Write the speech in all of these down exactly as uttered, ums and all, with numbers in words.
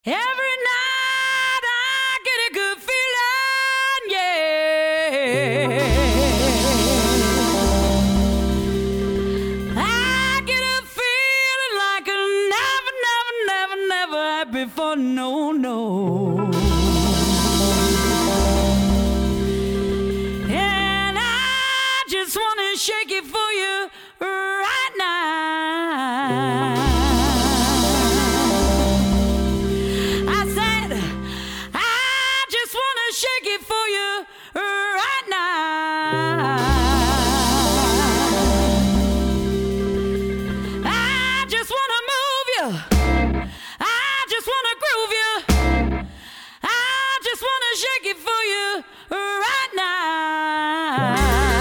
Every night I get a good feeling, yeah. I get a feeling like I never, never, never, never had before, no, no. And I just wanna shake it for you right now. Shake it for you right now. I just wanna move you. I just wanna groove you. I just wanna shake it for you right now.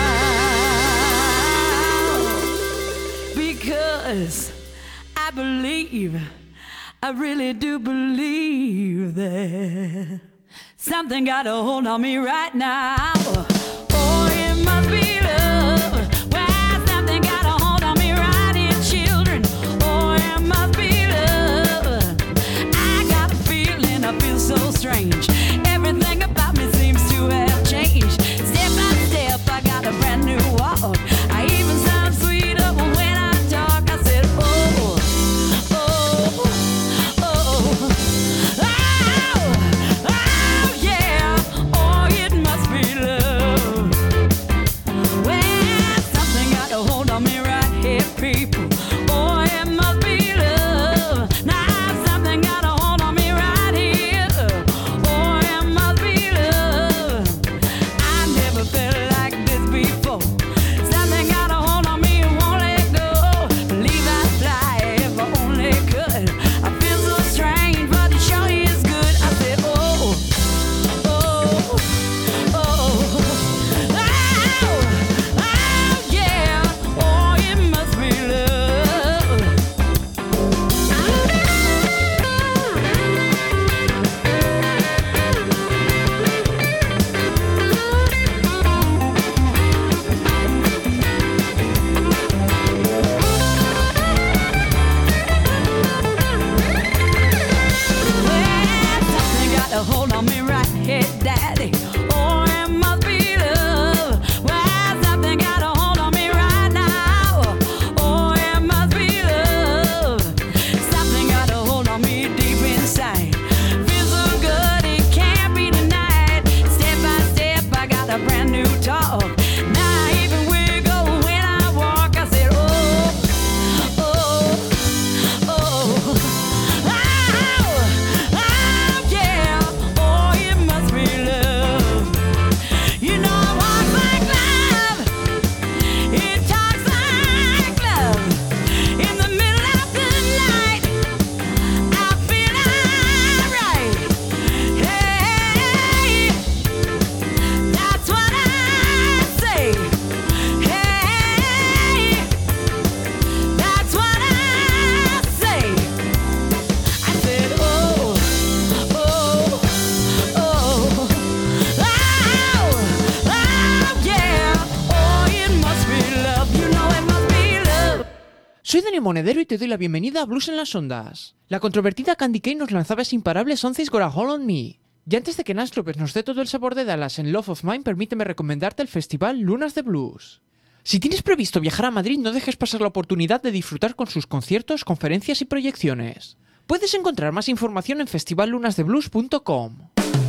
Because I believe, I really do believe that something got a hold on me right now. Oh, it must be love. Well, something got a hold on me right here, children. Oh, it must be love. I got a feeling, I feel so strange. Everything about me seems to have changed. Step by step, I got a brand new walk. I even sound sweeter when I talk. I said, oh, oh, oh, oh. People, boy, it must be love. Now something got a hold on me right here. Boy, it must be love. I never felt like this before. Something got a hold on me and won't let go. Believe I'd fly if I only could. I feel so strange, but it sure is good. I said, oh, oh, oh, oh, oh, yeah. Oh, it must be love. Well, something got a hold on me right here, daddy. Oh, it must be love. Well, something got a hold on me right now. Oh, it must be love. Something got a hold on me deep inside. Feels so good, it can't be denied. Step by step, I got a brand new talk. Now I even wiggle when I walk. I said, oh, oh, oh, oh, oh, yeah. Oh, it must be love. You know I walk like love. It talks like love. In the middle of the night, I feel alright. Hey, that's what I say. Hey, that's what I say. I said, oh, oh, oh, oh, oh, yeah. Oh, it must be love. You know it must be love. Soy Dani Monedero y te doy la bienvenida a Blues en las Ondas. La controvertida Candy Kane nos lanzaba ese imparable Something's Got a Hold on Me. Y antes de que Nas Lopez nos dé todo el sabor de Dallas en Love of Mine, permíteme recomendarte el festival Lunas de Blues. Si tienes previsto viajar a Madrid, no dejes pasar la oportunidad de disfrutar con sus conciertos, conferencias y proyecciones. Puedes encontrar más información en festival lunas de blues punto com.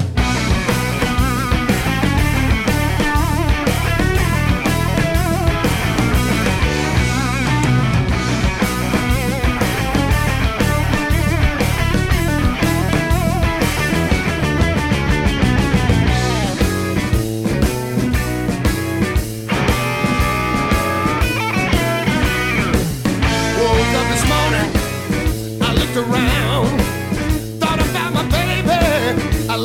Woke up this morning, I looked around, thought about my baby. I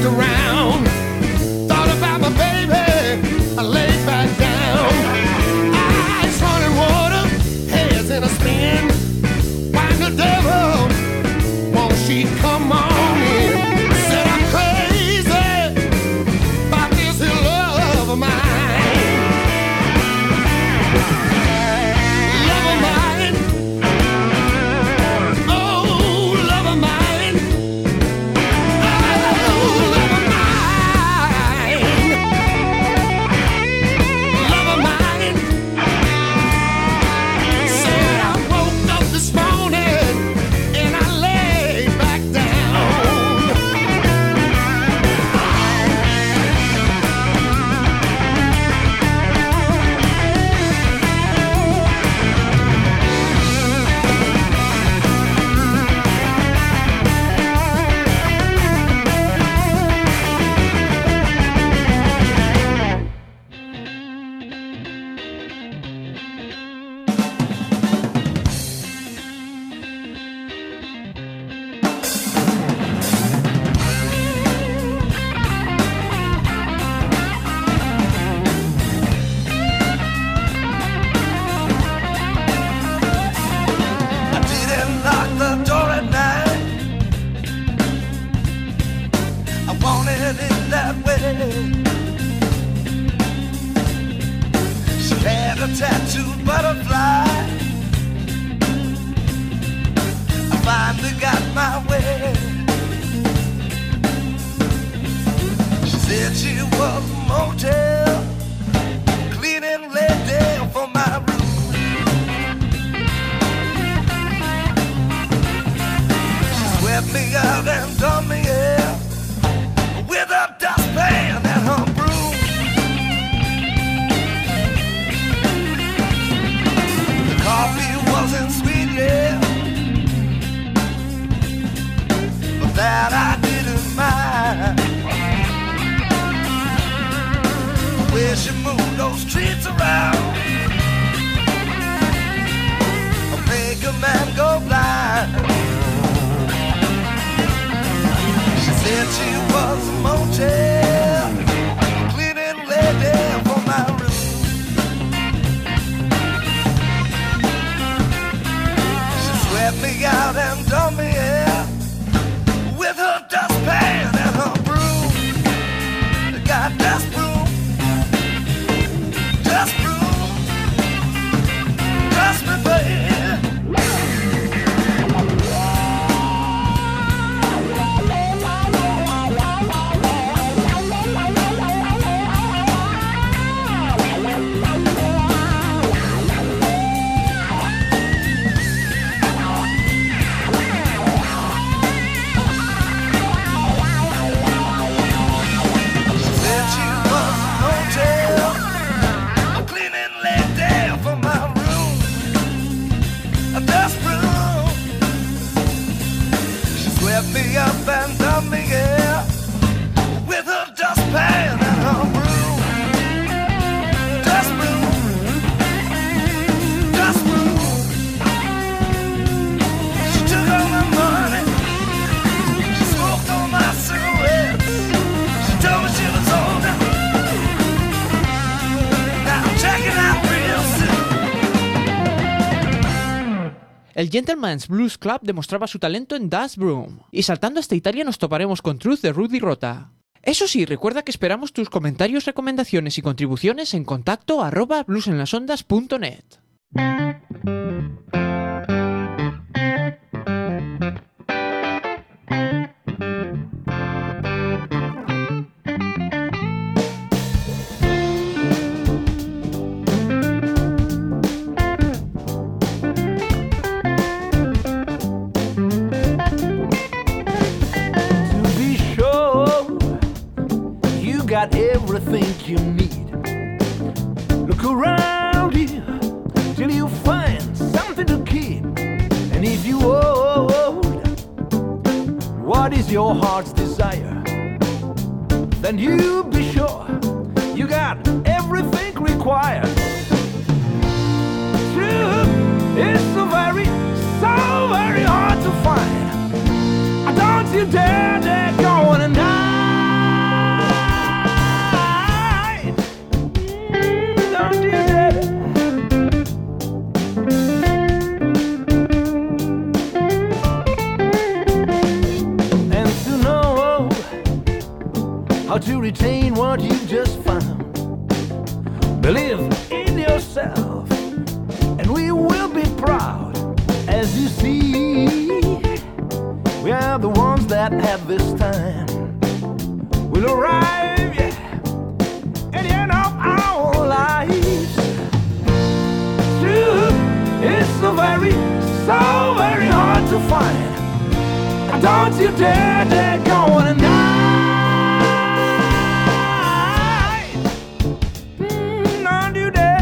looked around, thought about my baby, I laid back down. Ice, running water, heads in a spin. Why the devil won't she come on in? Said I'm crazy about this here love of mine. Love of mine. Oh, love of mine. Oh, love of mine. Love of mine. Said I woke up this morning and I laid back down. I didn't lock the door at night. I wanted it that way. She had a tattooed butterfly. I finally got my way. She said she was a motel, cleaning lady for my room. Swept me out and dumped me out with a dustpan and her broom. The coffee wasn't sweet, yeah, but that I didn't mind. The way she moved those streets around, make a man go blind. She said she was a motel, cleaning lady for my room. She swept me out and dumped me out with her dustpan and her broom. Got dust broom, dust broom, dust me, baby. Said she was a hotel, a cleaning lady for my room, a dust broom. She swept me up and dumped me out with her dustpan and her broom. Dust broom, dust broom. She took all my money, she smoked all my cigarettes. She told me she was older. Now I'm checking out real soon. El Gentleman's Blues Club demostraba su talento en Dust Broom. Y saltando hasta Italia nos toparemos con Truth de Rudy Rota. Eso sí, recuerda que esperamos tus comentarios, recomendaciones y contribuciones en contacto arroba bluesenlasondas punto net. To be sure, you got everything you need. Look around here till you find something to keep. And if you old, what is your heart's desire? Then you be sure you got everything required. Truth is so very, so very hard to find. Don't you dare let go and deny. how to retain what you've just found. Believe in yourself, and we will be proud. As you see, we are the ones that have this time. We'll arrive, yeah, at the end of our lives. True, it's so very, so very hard to find. Don't you dare, dare go and die. Mm, don't you dare.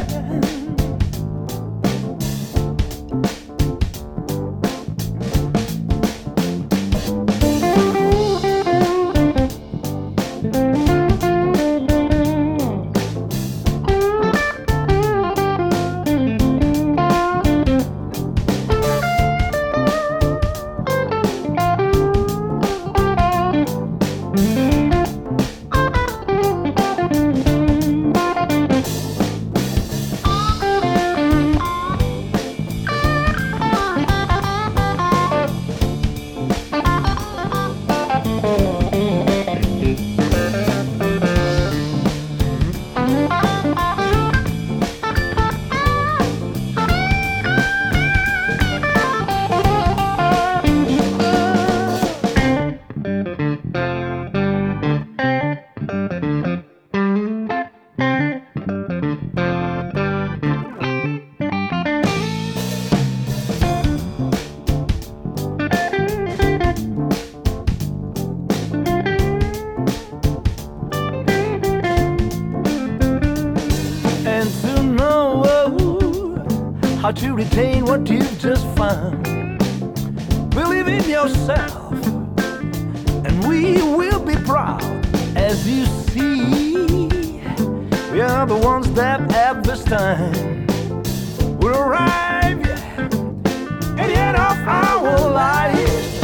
How to retain what you've just found. Believe in yourself, and we will be proud. As you see, we are the ones that have this time. We'll arrive, yeah, at the end of our lives.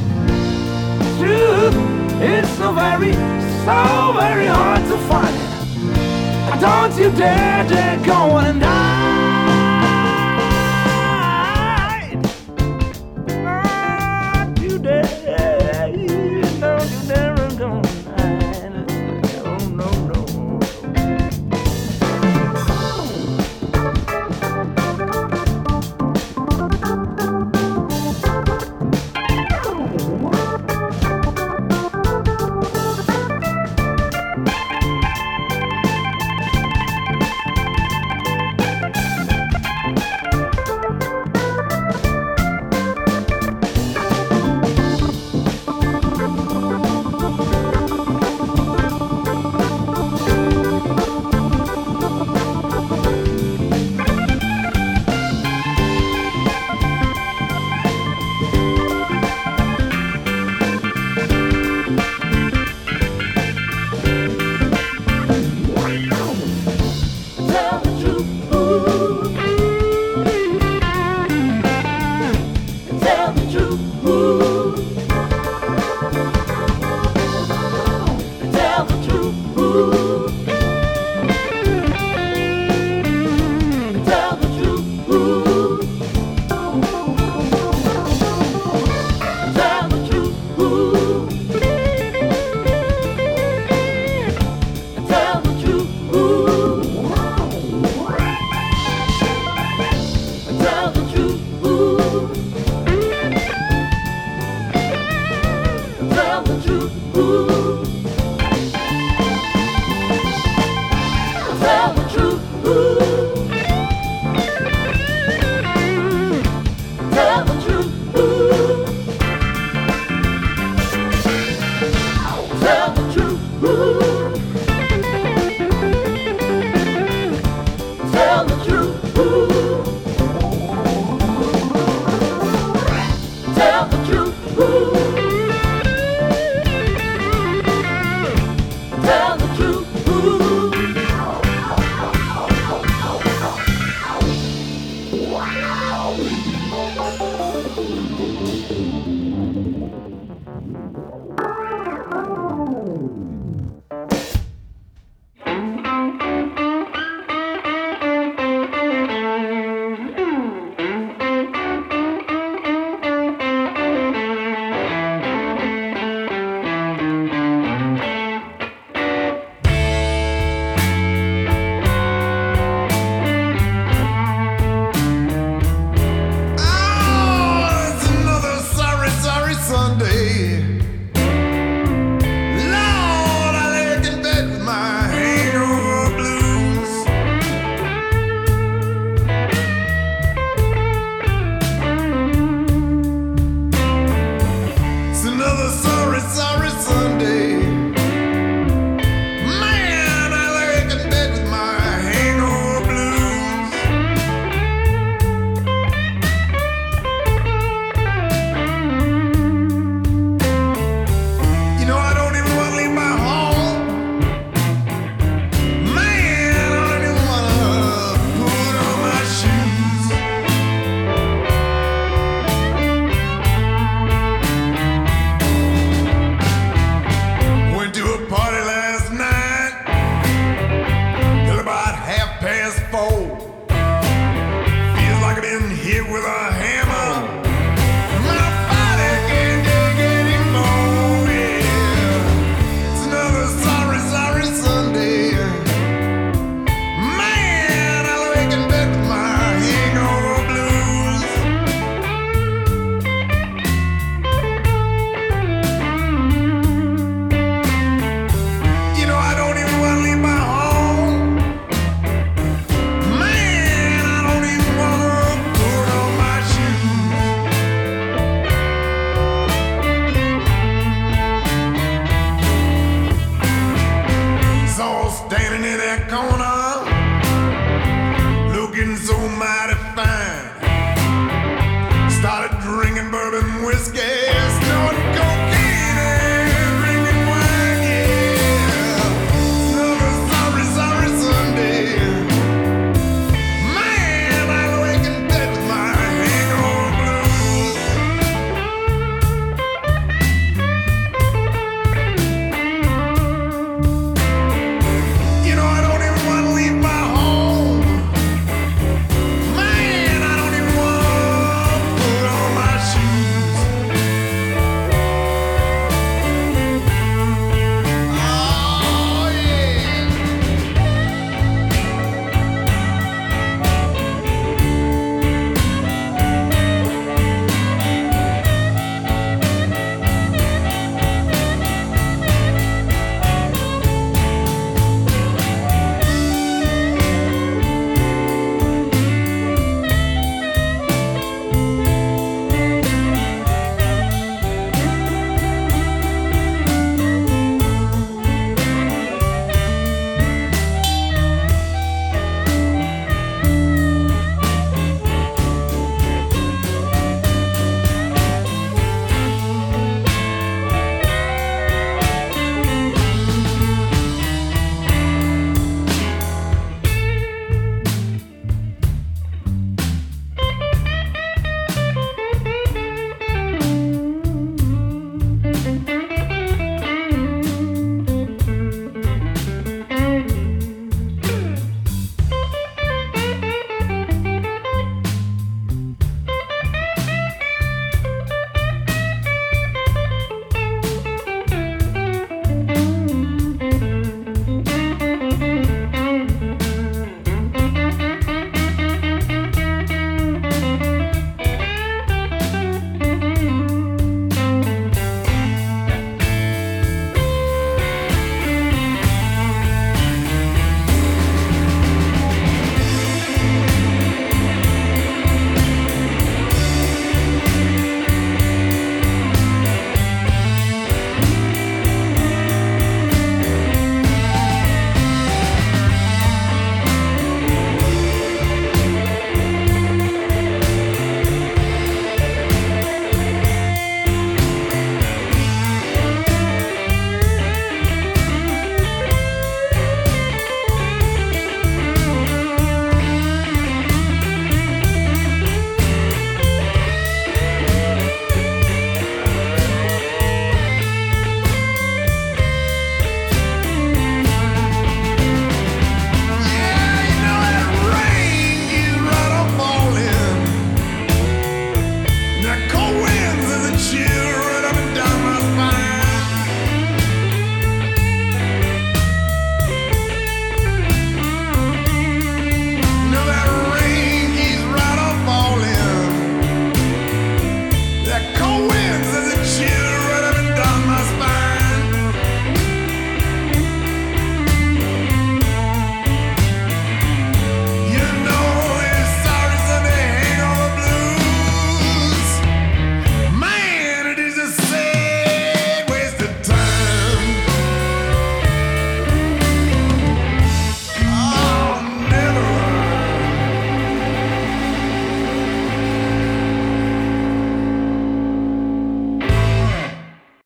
True, it's so very, so very hard to find. Don't you dare, dare go and die.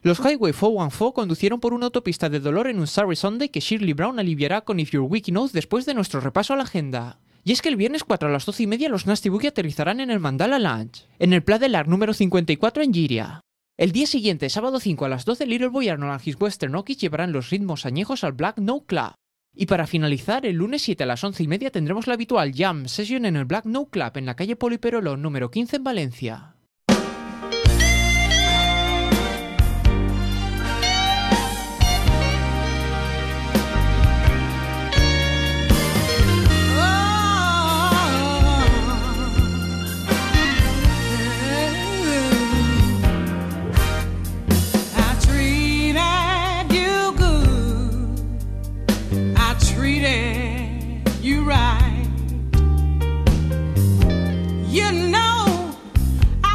Los Highway cuatrocientos catorce conducieron por una autopista de dolor en un Sorry Sunday que Shirley Brown aliviará con If You're Weak Enough después de nuestro repaso a la agenda. Y es que el viernes cuatro a las doce y media los Nasty Boogie aterrizarán en el Mandala Lounge, en el Pla del Arc número cincuenta y cuatro en Giria. El día siguiente, sábado cinco a las doce, Little Boy Arnold and His Western Okies llevarán los ritmos añejos al Black Note Club. Y para finalizar, el lunes siete a las once y media tendremos la habitual Jam Session en el Black Note Club en la calle Poliperolón número quince en Valencia. You right. You know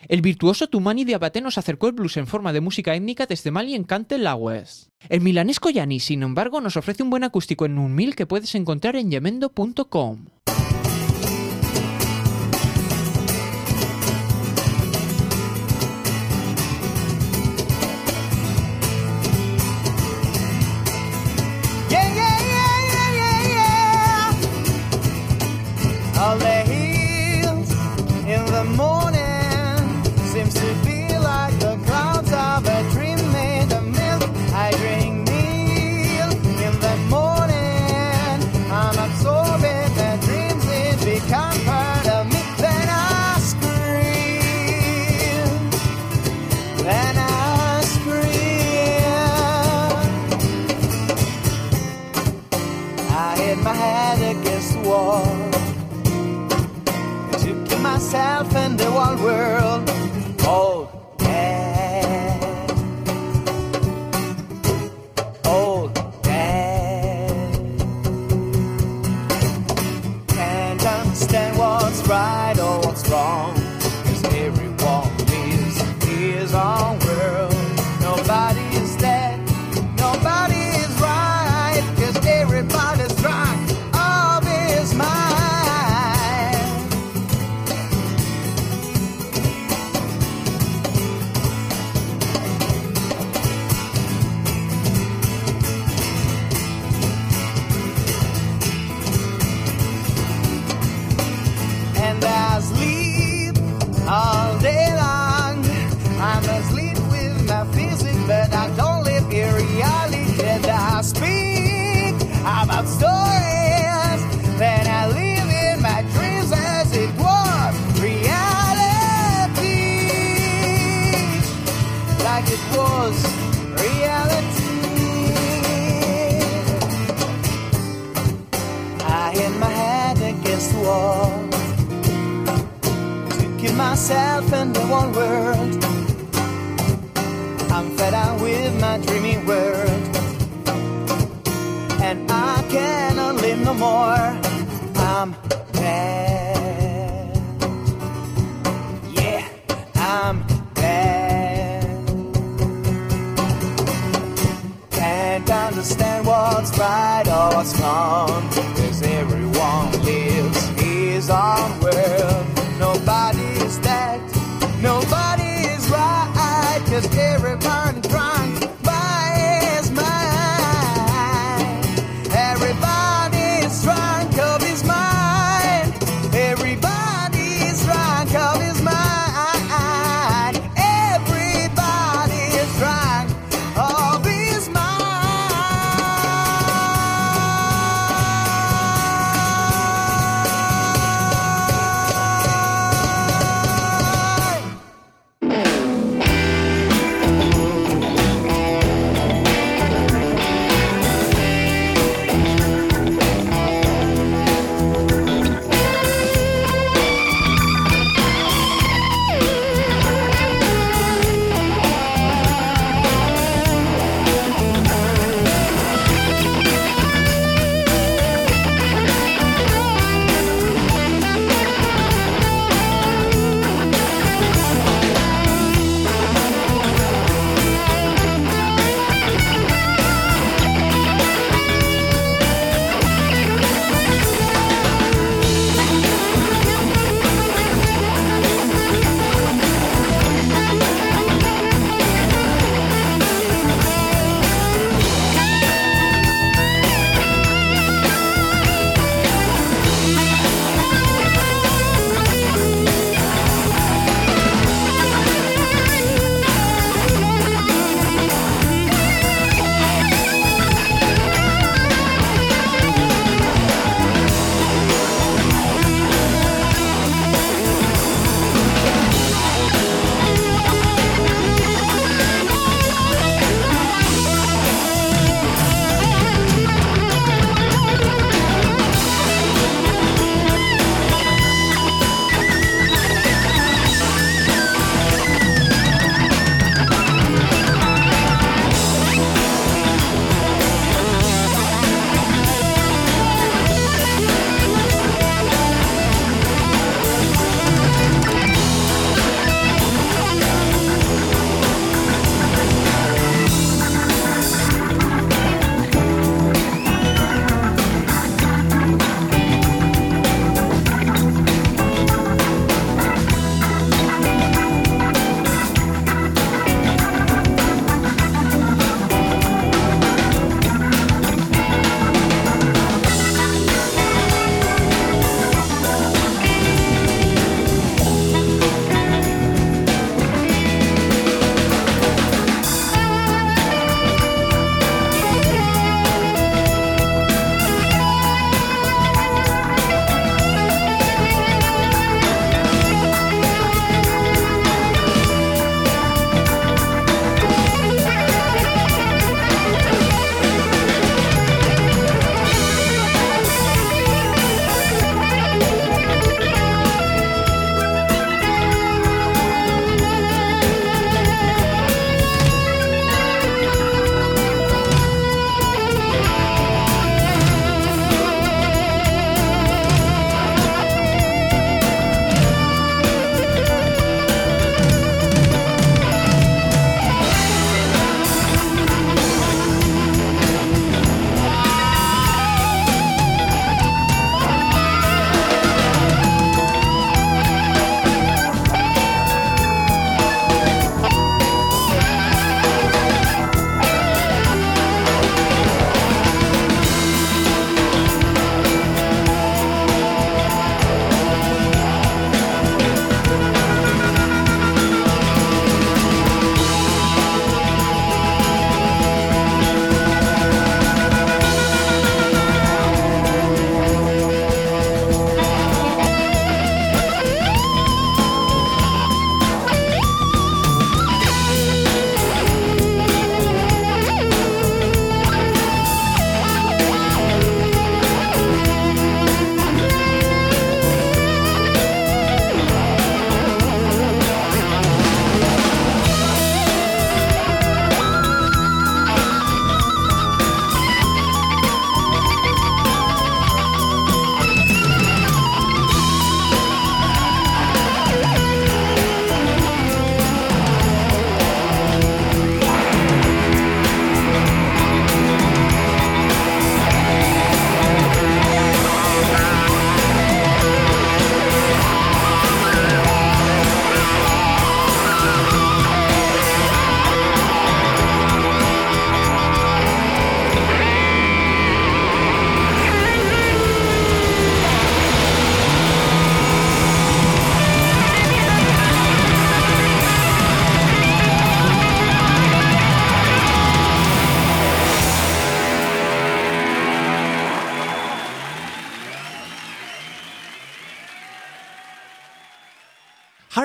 El virtuoso Tumani Diabaté nos acercó el blues en forma de música étnica desde Mali en Cante la West. El milanesco Yanni, sin embargo, nos ofrece un buen acústico en un mil que puedes encontrar en yemendo punto com. Yeah, yeah, yeah, yeah, yeah, yeah. All the hills in the morning seems to be like the clouds of a dream made of milk. I drink meal in the morning. I'm absorbing the dreams, it become part of me. Then I scream, then I scream. I hit my head against the wall to keep myself in the wild world. Old dad, old dad, can't understand what's right or what's wrong, 'cause everyone lives his own world. Nobody is dead, nobody is right, 'cause everybody's drunk of his mind. And I sleep all day long. I'm asleep with my physics, but I don't live in reality. And I speak about stories that I live in my dreams as it was reality, like it was reality. I hit my head against the wall to keep myself in the one world. I'm fed up with my dreaming world, and I cannot live no more. I'm bad, yeah, I'm bad. Can't understand what's right or what's wrong, 'cause everyone lives his own world. Nobody is dead, nobody is right, 'cause everybody drunk by his mind. Everybody is drunk of his mind. Everybody is drunk of his mind. Everybody is drunk of his mind.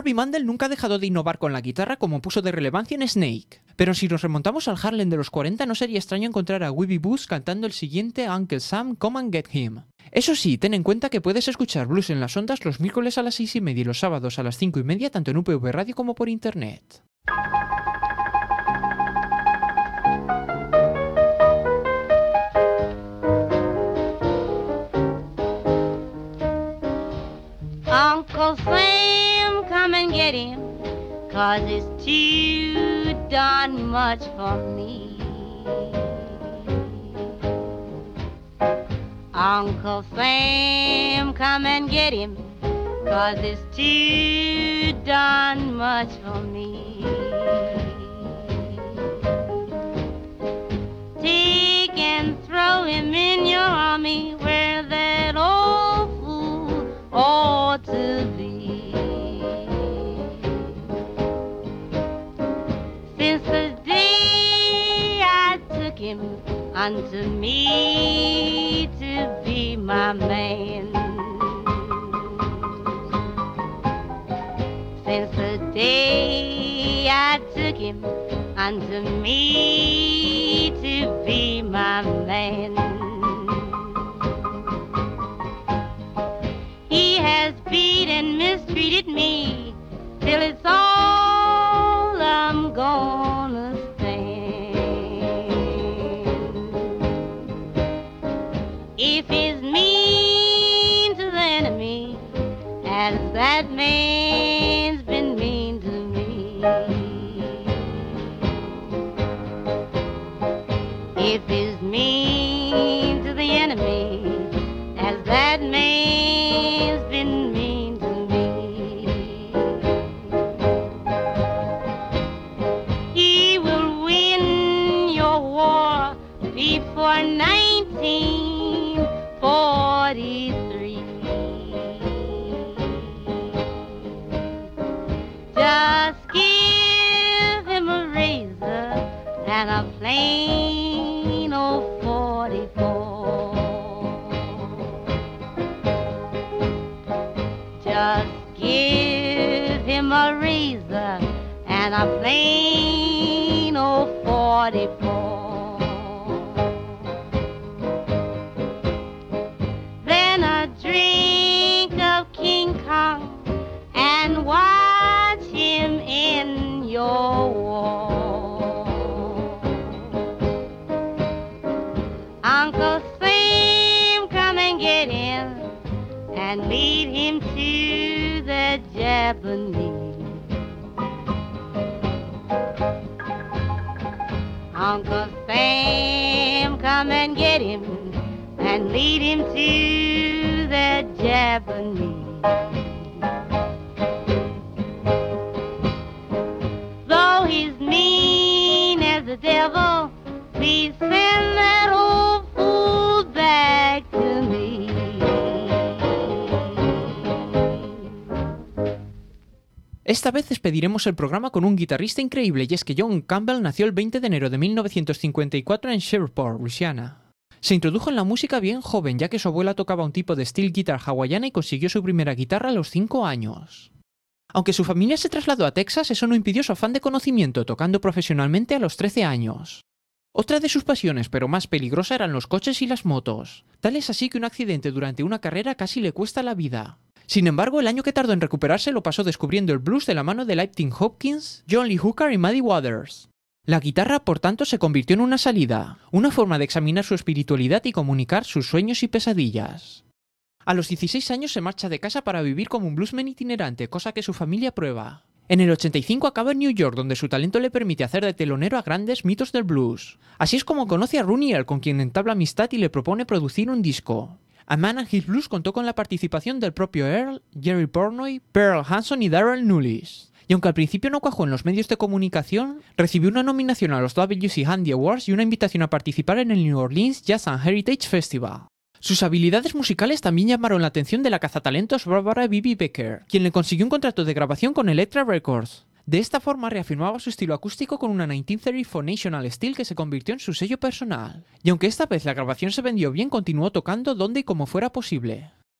Bobby Mandel nunca ha dejado de innovar con la guitarra como puso de relevancia en Snake. Pero si nos remontamos al Harlem de los cuarenta, no sería extraño encontrar a Weeby Booth cantando el siguiente Uncle Sam, Come and Get Him. Eso sí, ten en cuenta que puedes escuchar Blues en las Ondas los miércoles a las seis y media y los sábados a las cinco y media tanto en U P V Radio como por internet. Uncle Sam, come and get him, 'cause it's too darn much for me. Uncle Sam, come and get him, 'cause it's too darn much for me. Take and throw him in your army where that old fool ought to be. Since the day I took him unto me to be my man, since the day I took him unto me to be my man, he has beat and mistreated me till it's all I'm gonna stand. If he's mean to the enemy as that man's been mean to me, if he's mean to the enemy as that man's been mean to me, he will win your war before nineteen forty-three. Just give him a razor and a plain old forty-four. Just give him a razor and a plain old forty-four. Then a drink of King Kong and watch him in your war. Uncle Sam, come and get him and lead him to the Japanese. Uncle Sam, come and get him and lead him to the Japanese. Though he's mean as the devil, please send that old fool back to me. Esta vez despediremos el programa con un guitarrista increíble, y es que John Campbell nació el veinte de enero de mil novecientos cincuenta y cuatro en Shreveport, Louisiana. Se introdujo en la música bien joven, ya que su abuela tocaba un tipo de steel guitar hawaiana y consiguió su primera guitarra a los cinco años. Aunque su familia se trasladó a Texas, eso no impidió su afán de conocimiento, tocando profesionalmente a los trece años. Otra de sus pasiones, pero más peligrosa, eran los coches y las motos. Tal es así que un accidente durante una carrera casi le cuesta la vida. Sin embargo, el año que tardó en recuperarse lo pasó descubriendo el blues de la mano de Lightning Hopkins, John Lee Hooker y Muddy Waters. La guitarra, por tanto, se convirtió en una salida, una forma de examinar su espiritualidad y comunicar sus sueños y pesadillas. A los dieciséis años se marcha de casa para vivir como un bluesman itinerante, cosa que su familia aprueba. En el ochenta y cinco acaba en New York, donde su talento le permite hacer de telonero a grandes mitos del blues. Así es como conoce a Ronnie Earl, con quien entabla amistad y le propone producir un disco. A Man and His Blues contó con la participación del propio Earl, Jerry Portnoy, Pearl Hanson y Darrell Nulis. Y aunque al principio no cuajó en los medios de comunicación, recibió una nominación a los W C Handy Awards y una invitación a participar en el New Orleans Jazz and Heritage Festival. Sus habilidades musicales también llamaron la atención de la cazatalentos Barbara Bibi Becker, quien le consiguió un contrato de grabación con Elektra Records. De esta forma reafirmaba su estilo acústico con una mil novecientos treinta y cuatro National Steel que se convirtió en su sello personal. Y aunque esta vez la grabación se vendió bien, continuó tocando donde y como fuera posible.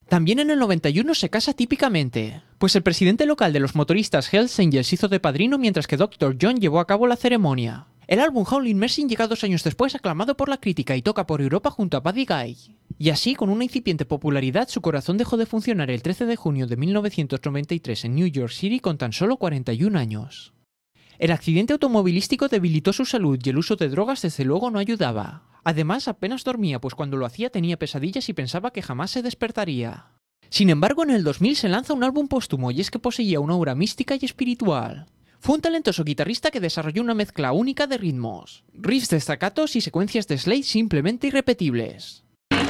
También en el noventa y uno se casa típicamente, pues el presidente local de los motoristas Hells Angels hizo de padrino mientras que doctor John llevó a cabo la ceremonia. El álbum Howlin' Mercy llega dos años después aclamado por la crítica y toca por Europa junto a Buddy Guy. Y así, con una incipiente popularidad, su corazón dejó de funcionar el trece de junio de mil novecientos noventa y tres en New York City con tan solo cuarenta y un años. El accidente automovilístico debilitó su salud y el uso de drogas desde luego no ayudaba. Además, apenas dormía, pues cuando lo hacía tenía pesadillas y pensaba que jamás se despertaría. Sin embargo, en el dos mil se lanza un álbum póstumo y es que poseía una aura mística y espiritual. Fue un talentoso guitarrista que desarrolló una mezcla única de ritmos, riffs de staccatos y secuencias de Slade simplemente irrepetibles.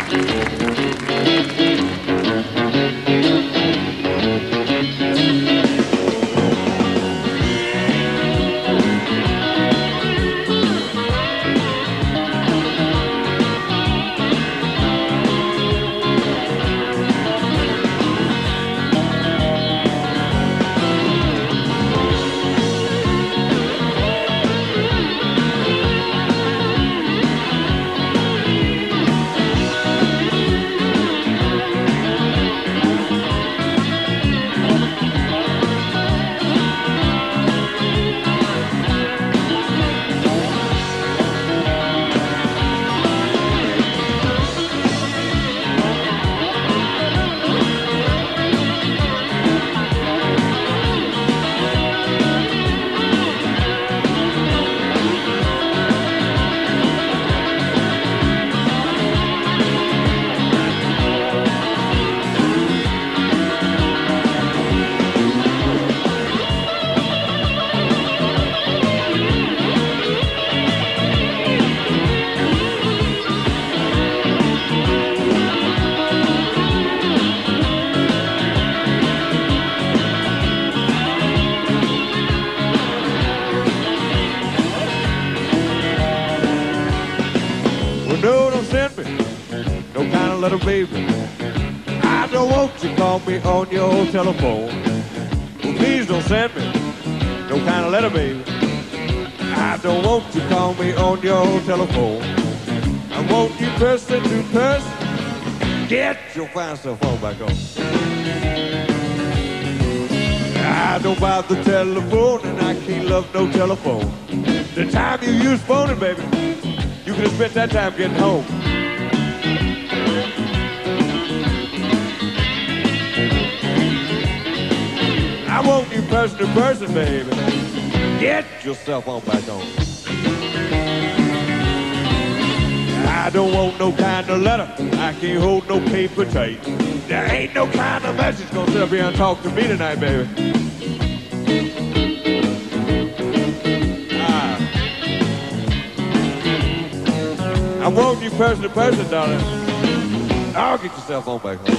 No, don't send me no kind of letter, baby. I don't want you to call me on your telephone. Well, please don't send me no kind of letter, baby. I don't want you to call me on your telephone. I want you person to person. Get your fine cell phone back on. I don't buy the telephone and I can't love no telephone. The time you use phoning, baby, you could have spent that time getting home. I want you person to person, baby. Get your cell phone back on. I don't want no kind of letter. I can't hold no paper tape. There ain't no kind of message gonna sit up here and talk to me tonight, baby. I want you person to person, darling. I'll get your cell phone back home.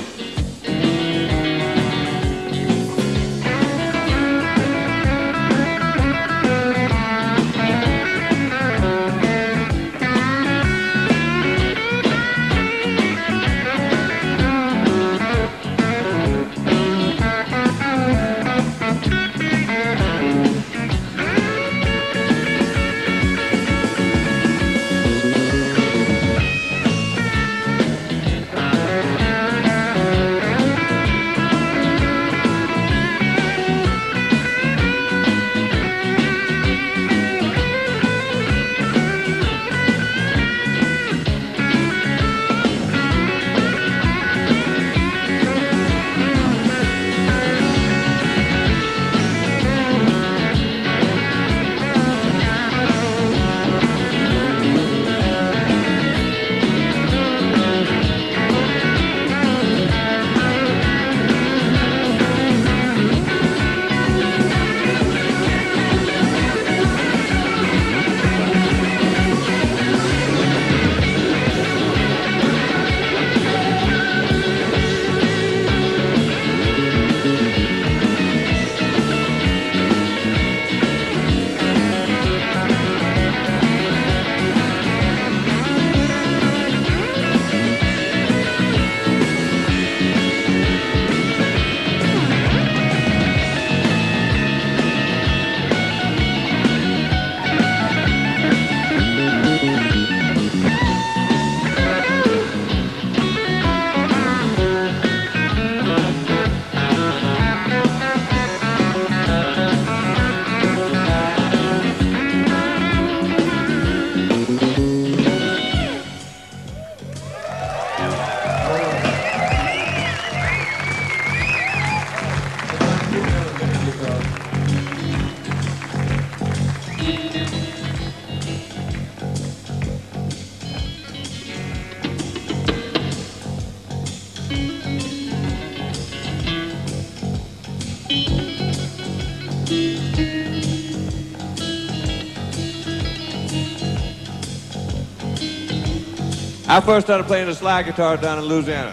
I first started playing the slide guitar down in Louisiana.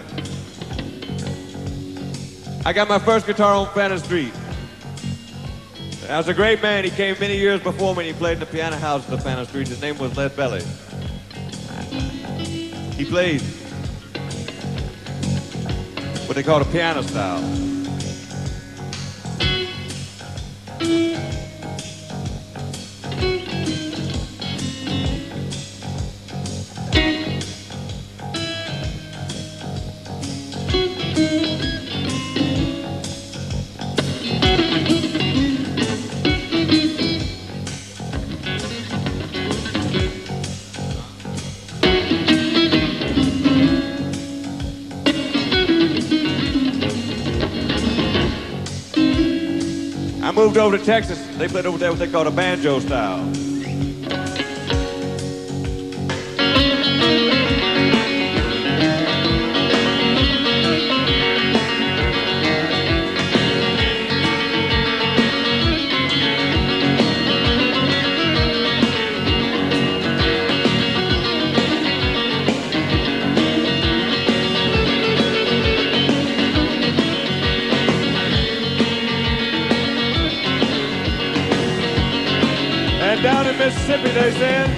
I got my first guitar on Fenner Street. I was a great man. He came many years before me and he played in the piano house at the Fenner Street. His name was Led Belly. He played what they call the piano style. I moved over to Texas. They played over there what they call a banjo style. And down in Mississippi, they said,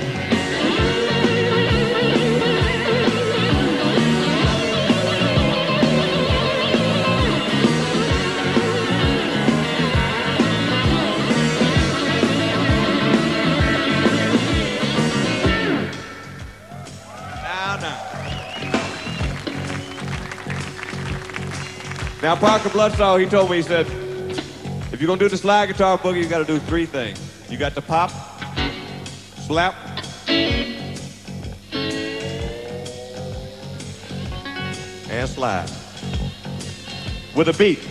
now, now. Now, Parker Bloodsaw, he told me, he said, if you're going to do the slide guitar boogie, you got to do three things. You got to pop, slap, and slide with a beat.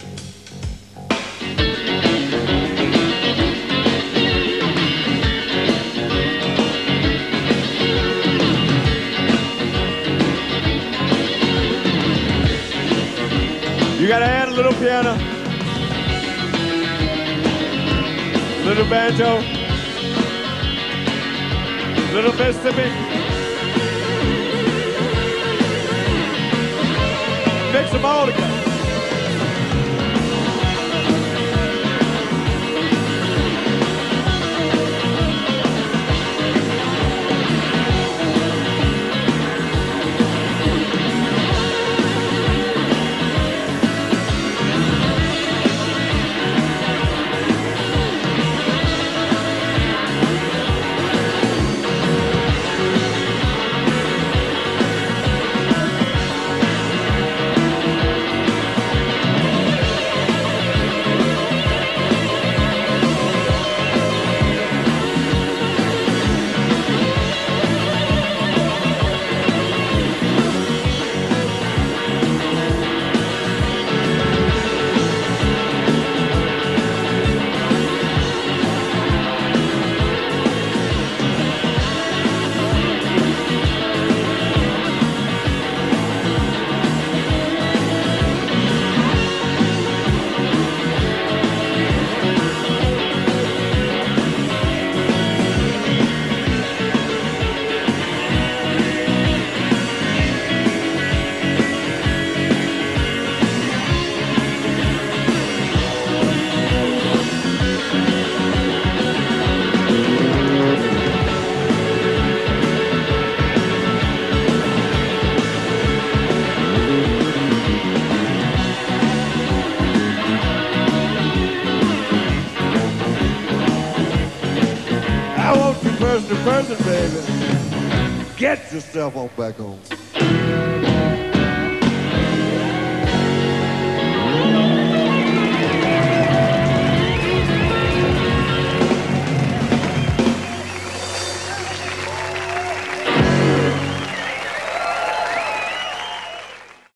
You got to add a little piano, little banjo, little Mississippi. Mix them all together. I want you person to person, baby. Get yourself on back home.